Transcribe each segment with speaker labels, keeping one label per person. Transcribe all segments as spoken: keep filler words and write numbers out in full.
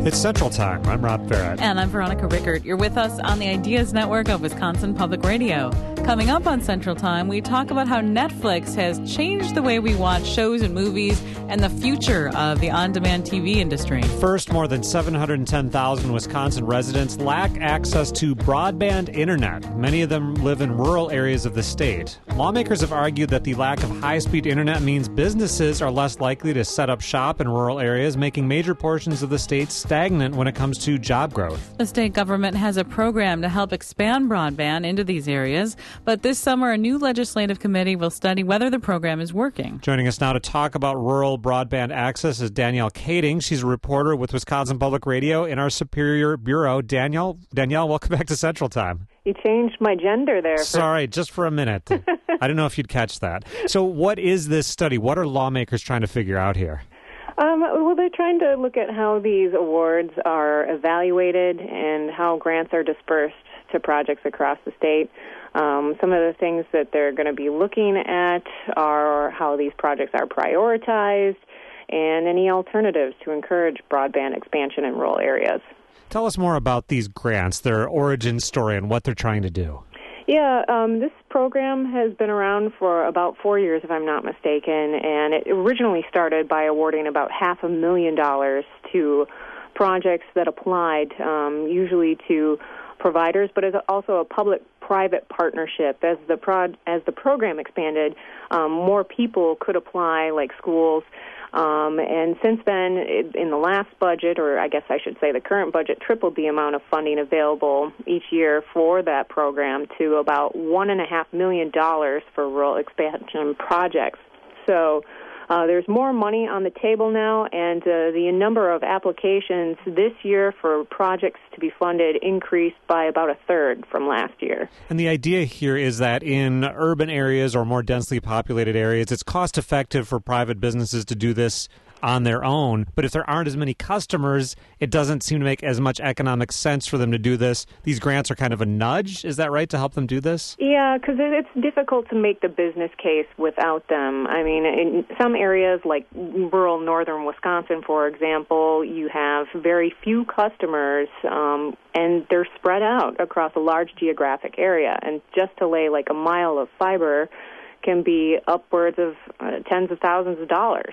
Speaker 1: It's Central Time. I'm Rob Barrett.
Speaker 2: And I'm Veronica Rickert. You're with us on the Ideas Network of Wisconsin Public Radio. Coming up on Central Time, we talk about how Netflix has changed the way we watch shows and movies and the future of the on-demand T V industry.
Speaker 1: First, more than seven hundred ten thousand Wisconsin residents lack access to broadband internet. Many of them live in rural areas of the state. Lawmakers have argued that the lack of high-speed internet means businesses are less likely to set up shop in rural areas, making major portions of the state stagnant when it comes to job growth.
Speaker 2: The state government has a program to help expand broadband into these areas, but this summer a new legislative committee will study whether the program is working.
Speaker 1: Joining us now to talk about rural broadband access is Danielle Kading. She's a reporter with Wisconsin Public Radio in our Superior Bureau. Danielle, Danielle, welcome back to Central Time.
Speaker 3: You changed my gender there. For...
Speaker 1: Sorry, just for a minute. I don't know if you'd catch that. So what is this study? What are lawmakers trying to figure out here?
Speaker 3: Um, well, they're trying to look at how these awards are evaluated and how grants are dispersed to projects across the state. Um, some of the things that they're going to be looking at are how these projects are prioritized and any alternatives to encourage broadband expansion in rural areas.
Speaker 1: Tell us more about these grants, their origin story, and what they're trying to do.
Speaker 3: Yeah, um, this program has been around for about four years, if I'm not mistaken, and it originally started by awarding about half a million dollars to projects that applied, um, usually to providers, but it's also a public-private partnership. As the prod, as the program expanded, um, more people could apply, like schools. Um, and since then, it, in the last budget, or I guess I should say the current budget, tripled the amount of funding available each year for that program to about one and a half million dollars for rural expansion projects. So uh, there's more money on the table now, and uh, the number of applications this year for projects to be funded increased by about a third from last year.
Speaker 1: And the idea here is that in urban areas or more densely populated areas, it's cost effective for private businesses to do this on their own. But if there aren't as many customers, it doesn't seem to make as much economic sense for them to do this. These grants are kind of a nudge, is that right, to help them do this?
Speaker 3: Yeah, because it's difficult to make the business case without them. I mean, in some areas like rural northern Wisconsin, for example, you have very few customers, um, and they're spread out across a large geographic area. And just to lay like a mile of fiber can be upwards of uh, tens of thousands of dollars.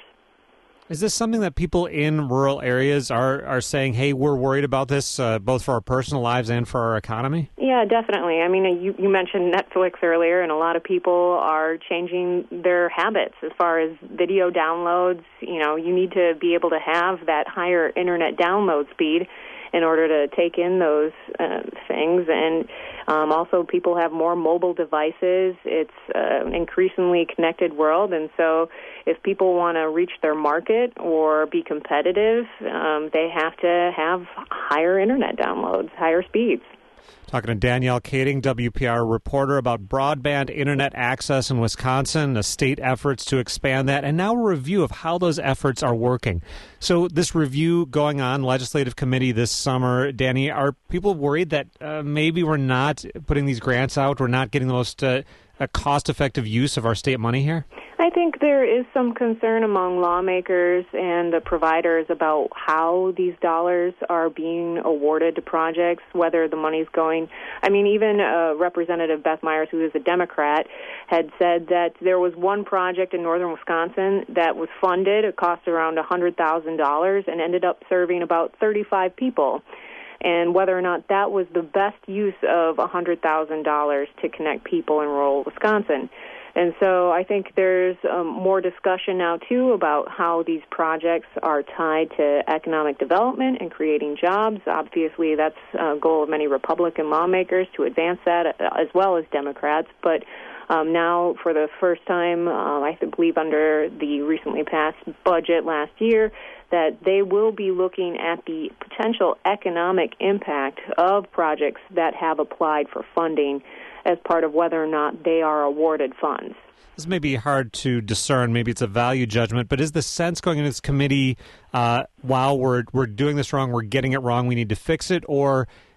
Speaker 1: Is this something that people in rural areas are, are saying, hey, we're worried about this, uh, both for our personal lives and for our economy?
Speaker 3: Yeah, definitely. I mean, you, you mentioned Netflix earlier, and a lot of people are changing their habits as far as video downloads. You know, you need to be able to have that higher internet download speed in order to take in those uh, things. And um, also people have more mobile devices. It's uh, an increasingly connected world. And so if people want to reach their market or be competitive, um, they have to have higher internet downloads, higher speeds.
Speaker 1: Talking to Danielle Kading, W P R reporter, about broadband internet access in Wisconsin, the state efforts to expand that, and now a review of how those efforts are working. So this review going on, legislative committee this summer, Danny, are people worried that uh, maybe we're not putting these grants out, we're not getting the most uh, a cost-effective use of our state money here?
Speaker 3: I think there is some concern among lawmakers and the providers about how these dollars are being awarded to projects, whether the money's going. I mean, even uh, Representative Beth Myers, who is a Democrat, had said that there was one project in northern Wisconsin that was funded. It cost around one hundred thousand dollars and ended up serving about thirty-five people. And whether or not that was the best use of one hundred thousand dollars to connect people in rural Wisconsin. And so I think there's um, more discussion now, too, about how these projects are tied to economic development and creating jobs. Obviously, that's a goal of many Republican lawmakers to advance that, as well as Democrats. But um, now, for the first time, uh, I believe under the recently passed budget last year, that they will be looking at the potential economic impact of projects that have applied for funding as part of whether or not they are awarded funds.
Speaker 1: This may be hard to discern. Maybe it's a value judgment, but is the sense going into this committee, uh, wow, we're, we're doing this wrong, we're getting it wrong, we need to fix it, or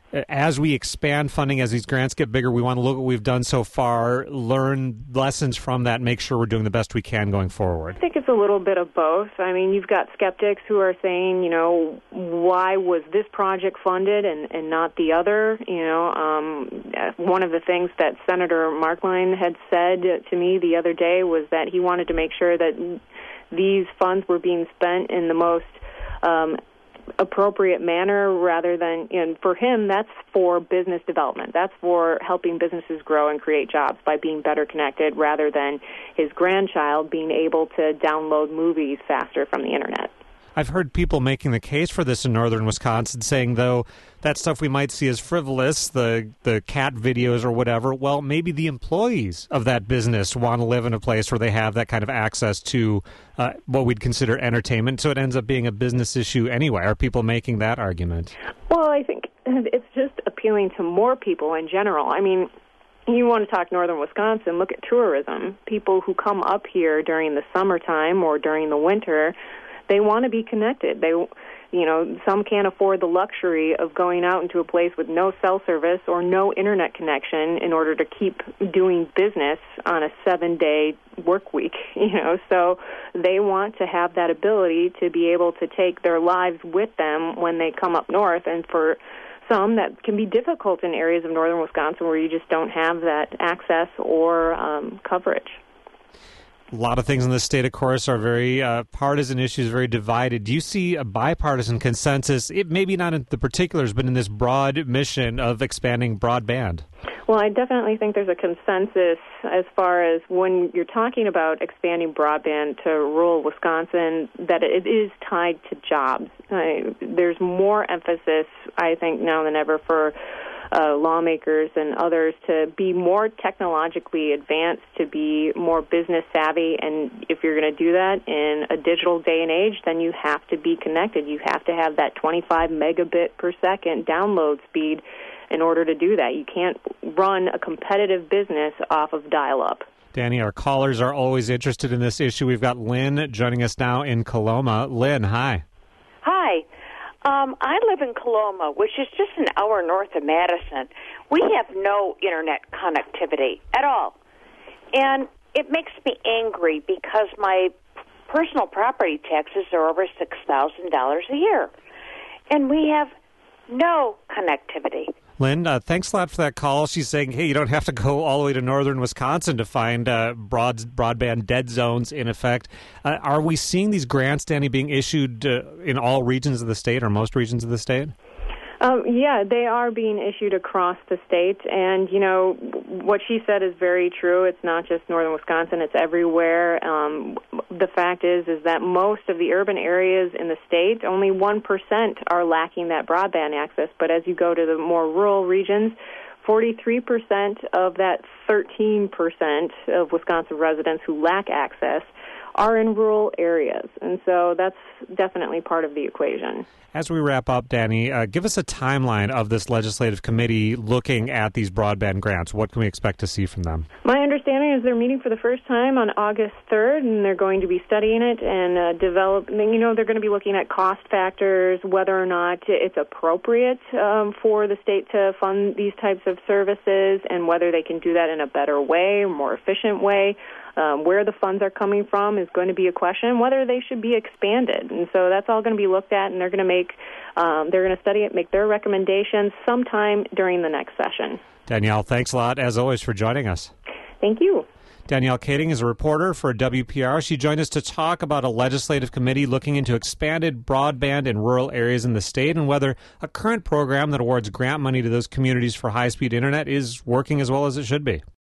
Speaker 1: as we expand funding, as these grants get bigger, we want to look at what we've done so far, learn lessons from that, make sure we're doing the best we can going forward?
Speaker 3: I think it's a little bit of both. I mean, you've got skeptics who are saying, you know, why was this project funded and, and not the other? You know, um, one of the things that Senator Marklein had said to me the other day was that he wanted to make sure that these funds were being spent in the most um, appropriate manner rather than, and for him, that's for business development. That's for helping businesses grow and create jobs by being better connected rather than his grandchild being able to download movies faster from the internet.
Speaker 1: I've heard people making the case for this in northern Wisconsin, saying, though, that stuff we might see as frivolous, the the cat videos or whatever, well, maybe the employees of that business want to live in a place where they have that kind of access to uh, what we'd consider entertainment, so it ends up being a business issue anyway. Are people making that argument?
Speaker 3: Well, I think it's just appealing to more people in general. I mean, you want to talk northern Wisconsin, look at tourism. People who come up here during the summertime or during the winter, they want to be connected. They, you know, some can't afford the luxury of going out into a place with no cell service or no internet connection in order to keep doing business on a seven-day work week, you know. So they want to have that ability to be able to take their lives with them when they come up north. And for some, that can be difficult in areas of northern Wisconsin where you just don't have that access or um, coverage.
Speaker 1: A lot of things in this state, of course, are very uh, partisan issues, very divided. Do you see a bipartisan consensus, it, maybe not in the particulars, but in this broad mission of expanding broadband?
Speaker 3: Well, I definitely think there's a consensus as far as when you're talking about expanding broadband to rural Wisconsin, that it is tied to jobs. Uh, there's more emphasis, I think, now than ever for Uh, lawmakers and others to be more technologically advanced, to be more business savvy, and if you're going to do that in a digital day and age, then you have to be connected. You have to have that twenty-five megabit per second download speed in order to do that. You can't run a competitive business off of dial-up.
Speaker 1: Danny, our callers are always interested in this issue. We've got Lynn joining us now in Coloma. Lynn, hi.
Speaker 4: Hi. Um, I live in Coloma, which is just an hour north of Madison. We have no internet connectivity at all. And it makes me angry because my personal property taxes are over six thousand dollars a year. And we have no connectivity.
Speaker 1: Lynn, uh, thanks a lot for that call. She's saying, hey, you don't have to go all the way to northern Wisconsin to find uh, broad broadband dead zones in effect. Uh, are we seeing these grants, Danny, being issued uh, in all regions of the state or most regions of the state?
Speaker 3: Um, yeah, they are being issued across the state, and, you know, what she said is very true. It's not just northern Wisconsin, it's everywhere. Um, the fact is, is that most of the urban areas in the state, only one percent are lacking that broadband access, but as you go to the more rural regions, forty-three percent of that thirteen percent of Wisconsin residents who lack access are in rural areas, and so that's definitely part of the equation.
Speaker 1: As we wrap up, Danny, uh, give us a timeline of this legislative committee looking at these broadband grants. What can we expect to see from them?
Speaker 3: My understanding is they're meeting for the first time on August third, and they're going to be studying it and uh, develop. You know, they're going to be looking at cost factors, whether or not it's appropriate um, for the state to fund these types of services, and whether they can do that in a better way, more efficient way. Um, where the funds are coming from is going to be a question, whether they should be expanded. And so that's all going to be looked at, and they're going to make, um, they're going to study it, make their recommendations sometime during the next session.
Speaker 1: Danielle, thanks a lot, as always, for joining us.
Speaker 3: Thank you.
Speaker 1: Danielle Kading is a reporter for W P R. She joined us to talk about a legislative committee looking into expanded broadband in rural areas in the state and whether a current program that awards grant money to those communities for high-speed internet is working as well as it should be.